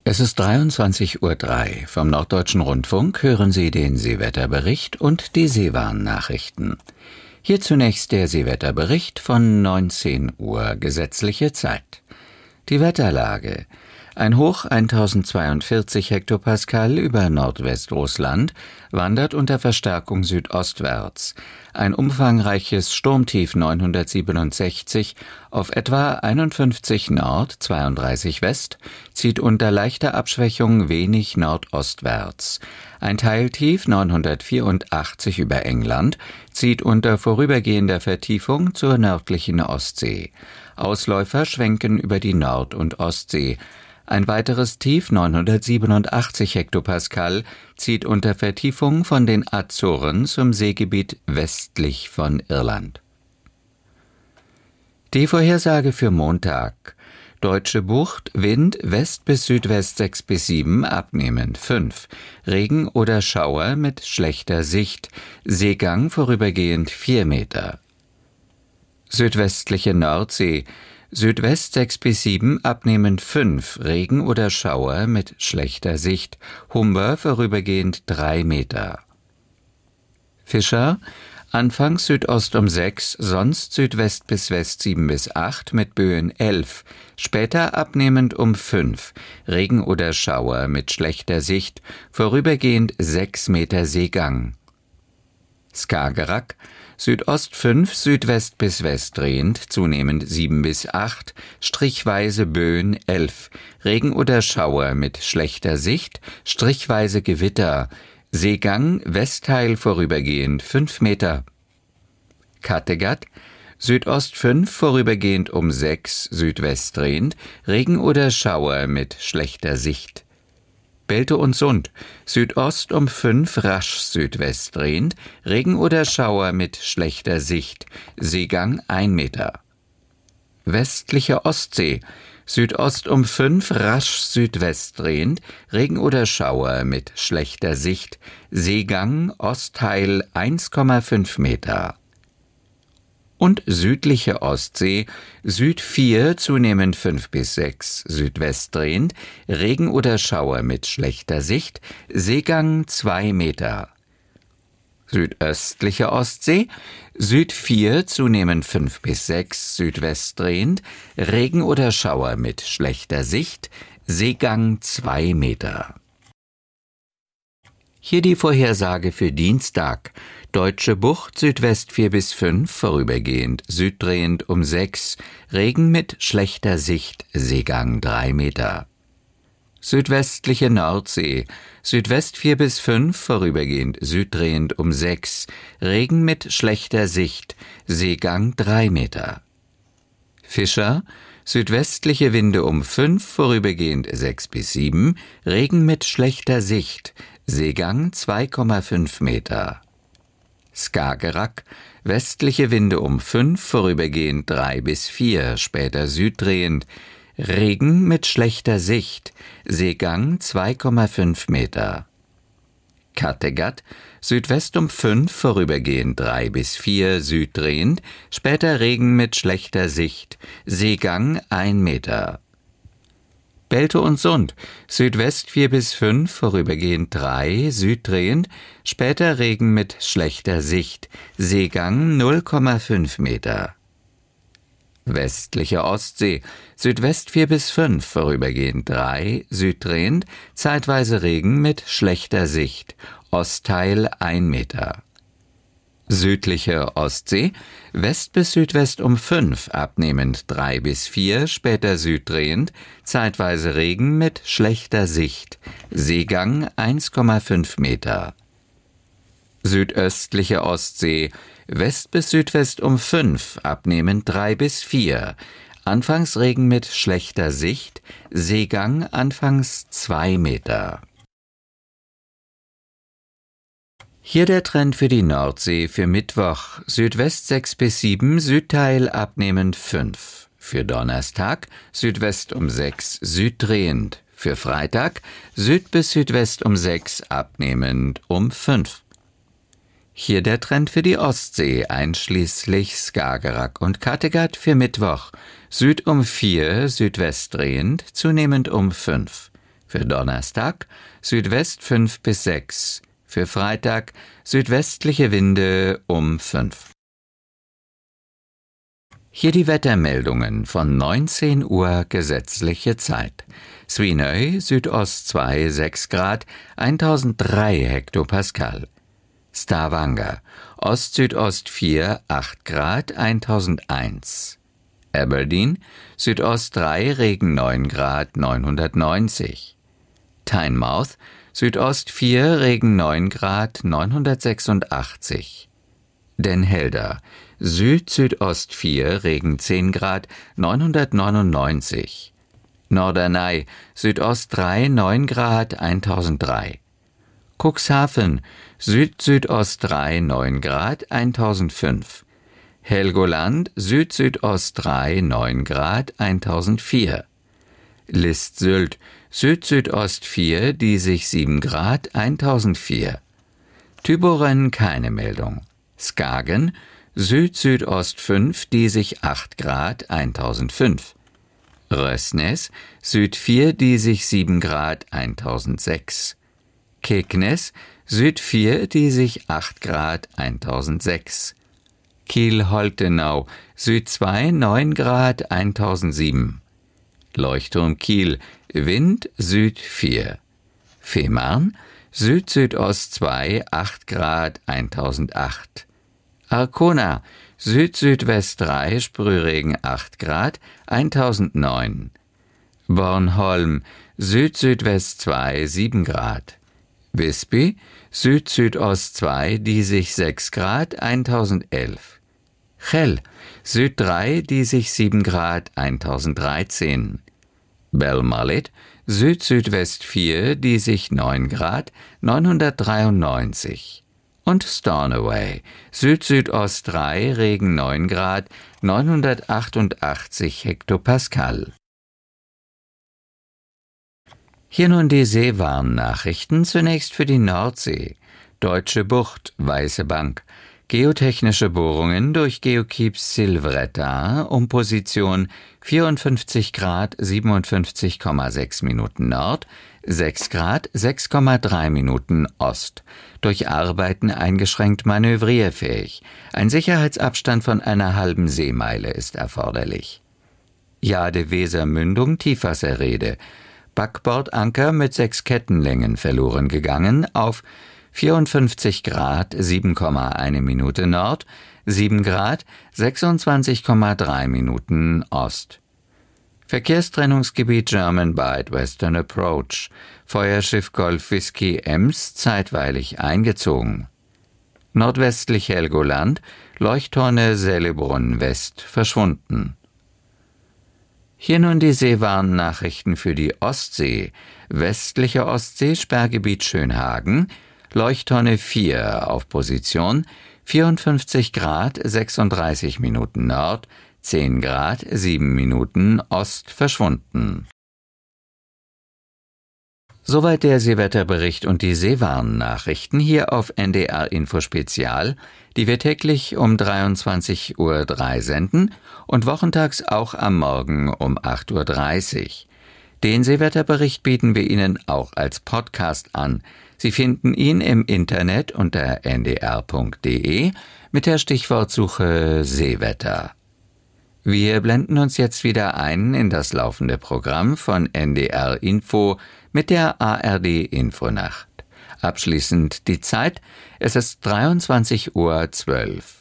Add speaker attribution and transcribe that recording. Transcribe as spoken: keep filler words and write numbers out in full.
Speaker 1: Es ist dreiundzwanzig Uhr drei. Vom Norddeutschen Rundfunk hören Sie den Seewetterbericht und die Seewarn-Nachrichten. Hier zunächst der Seewetterbericht von neunzehn Uhr gesetzliche Zeit. Die Wetterlage. Ein Hoch tausendzweiundvierzig Hektopascal über Nordwestrussland wandert unter Verstärkung südostwärts. Ein umfangreiches Sturmtief neunhundertsiebenundsechzig auf etwa einundfünfzig Nord, zweiunddreißig West zieht unter leichter Abschwächung wenig nordostwärts. Ein Teiltief neunhundertvierundachtzig über England zieht unter vorübergehender Vertiefung zur nördlichen Ostsee. Ausläufer schwenken über die Nord- und Ostsee. Ein weiteres Tief neunhundertsiebenundachtzig Hektopascal zieht unter Vertiefung von den Azoren zum Seegebiet westlich von Irland. Die Vorhersage für Montag. Deutsche Bucht, Wind West bis Südwest sechs bis sieben, abnehmend fünf. Regen oder Schauer mit schlechter Sicht. Seegang vorübergehend vier Meter. Südwestliche Nordsee. Südwest sechs bis sieben, abnehmend fünf, Regen oder Schauer mit schlechter Sicht, Humber vorübergehend drei Meter. Fischer, anfangs Südost um sechs, sonst Südwest bis West sieben bis acht mit Böen elf, später abnehmend um fünf, Regen oder Schauer mit schlechter Sicht, vorübergehend sechs Meter Seegang. Skagerrak, Südost fünf, Südwest bis West drehend, zunehmend sieben bis acht, strichweise Böen elf, Regen oder Schauer mit schlechter Sicht, strichweise Gewitter, Seegang Westteil vorübergehend fünf Meter. Kattegat, Südost fünf, vorübergehend um sechs, Südwest drehend, Regen oder Schauer mit schlechter Sicht. Belte und Sund, Südost um fünf, rasch Südwest drehend, Regen oder Schauer mit schlechter Sicht, Seegang ein Meter. Westliche Ostsee, Südost um fünf, rasch Südwest drehend, Regen oder Schauer mit schlechter Sicht, Seegang Ostteil eins Komma fünf Meter. Und südliche Ostsee, Süd vier, zunehmend fünf bis sechs, Südwest drehend, Regen oder Schauer mit schlechter Sicht, Seegang zwei Meter. Südöstliche Ostsee, Süd vier, zunehmend fünf bis sechs, Südwest drehend, Regen oder Schauer mit schlechter Sicht, Seegang zwei Meter. Hier die Vorhersage für Dienstag. Deutsche Bucht, Südwest vier bis fünf, vorübergehend, süddrehend um sechs, Regen mit schlechter Sicht, Seegang drei Meter. Südwestliche Nordsee, Südwest vier bis fünf, vorübergehend, süddrehend um sechs, Regen mit schlechter Sicht, Seegang drei Meter. Fischer, südwestliche Winde um fünf, vorübergehend sechs bis sieben, Regen mit schlechter Sicht, Seegang zwei Komma fünf Meter. Skagerrak, westliche Winde um fünf, vorübergehend drei bis vier, später süddrehend, Regen mit schlechter Sicht, Seegang zwei Komma fünf Meter. Kattegat, Südwest um fünf, vorübergehend drei bis vier, süddrehend, später Regen mit schlechter Sicht, Seegang ein Meter. Belte und Sund, Südwest vier bis fünf, vorübergehend drei, süddrehend, später Regen mit schlechter Sicht, Seegang null Komma fünf Meter. Westliche Ostsee, Südwest vier bis fünf, vorübergehend drei, süddrehend, zeitweise Regen mit schlechter Sicht, Ostteil ein Meter. Südliche Ostsee, West bis Südwest um fünf, abnehmend drei bis vier, später süddrehend, zeitweise Regen mit schlechter Sicht, Seegang eins Komma fünf Meter. Südöstliche Ostsee, West bis Südwest um fünf, abnehmend drei bis vier, anfangs Regen mit schlechter Sicht, Seegang anfangs zwei Meter. Hier der Trend für die Nordsee für Mittwoch, Südwest sechs bis sieben, Südteil abnehmend fünf. Für Donnerstag, Südwest um sechs, süddrehend. Für Freitag, Süd bis Südwest um sechs, abnehmend um fünf. Hier der Trend für die Ostsee, einschließlich Skagerrak und Kattegat für Mittwoch, Süd um vier, Südwest drehend, zunehmend um fünf. Für Donnerstag Südwest fünf bis sechs. Für Freitag südwestliche Winde um fünf. Hier die Wettermeldungen von neunzehn Uhr gesetzliche Zeit. Svinøy, Südost zwei, sechs Grad, tausenddrei Hektopascal. Stavanger, Ost-Südost vier, acht Grad, tausendeins. Aberdeen, Südost drei, Regen neun Grad, neunhundertneunzig. Tynemouth, Südost vier, Regen neun Grad, neunhundertsechsundachtzig. Den Helder, Süd-Südost vier, Regen zehn Grad, neunhundertneunundneunzig. Norderney, Südost drei, neun Grad, tausenddrei. Cuxhaven, Süd-Südost drei, neun Grad, tausendfünf. Helgoland, Süd-Südost drei, neun Grad, tausendvier. List-Sylt, Süd-Südost vier, Diesig sieben Grad, tausendvier. Tübingen keine Meldung. Skagen, Süd-Südost fünf, Diesig acht Grad, tausendfünf. Røsnes, Süd vier, Diesig sieben Grad, tausendsechs. Kegness, Süd vier, Diesig acht Grad, tausendsechs. Kiel-Holtenau, Süd zwei, neun Grad, tausendsieben. Leuchtturm Kiel, Wind Süd vier. Fehmarn, Süd-Südost zwei, acht Grad, tausendacht. Arkona, Süd-Südwest drei, Sprühregen acht Grad, tausendneun. Bornholm, Süd-Südwest zwei, sieben Grad. Visby, Süd-Südost zwei, Diesig sechs Grad, tausendelf. Chell, Süd drei, Diesig sieben Grad, tausenddreizehn. Belmallet, Süd-Südwest vier, Diesig neun Grad, neunhundertdreiundneunzig. Und Stornoway, Süd-Südost drei, Regen neun Grad, neunhundertachtundachtzig Hektopascal. Hier nun die Seewarnnachrichten, zunächst für die Nordsee. Deutsche Bucht, Weiße Bank. Geotechnische Bohrungen durch Geokeep Silvretta um Position vierundfünfzig Grad siebenundfünfzig Komma sechs Minuten Nord, sechs Grad sechs Komma drei Minuten Ost. Durch Arbeiten eingeschränkt manövrierfähig. Ein Sicherheitsabstand von einer halben Seemeile ist erforderlich. Jade-Weser-Mündung Tiefwasserrede. Backbordanker mit sechs Kettenlängen verloren gegangen auf vierundfünfzig Grad sieben Komma eins Minute Nord, sieben Grad sechsundzwanzig Komma drei Minuten Ost. Verkehrstrennungsgebiet German Bight Western Approach. Feuerschiff Golf Whisky Ems zeitweilig eingezogen. Nordwestlich Helgoland, Leuchtturne Sellebrunn West verschwunden. Hier nun die Seewarnnachrichten für die Ostsee. Westliche Ostsee, Sperrgebiet Schönhagen, Leuchtturne vier auf Position, vierundfünfzig Grad sechsunddreißig Minuten Nord, zehn Grad sieben Minuten Ost verschwunden. Soweit der Seewetterbericht und die Seewarnnachrichten hier auf N D R Info Spezial, die wir täglich um dreiundzwanzig Uhr drei senden und wochentags auch am Morgen um acht Uhr dreißig. Den Seewetterbericht bieten wir Ihnen auch als Podcast an. Sie finden ihn im Internet unter n d r punkt d e mit der Stichwortsuche Seewetter. Wir blenden uns jetzt wieder ein in das laufende Programm von N D R Info mit der A R D Infonacht. Abschließend die Zeit, es ist dreiundzwanzig Uhr zwölf.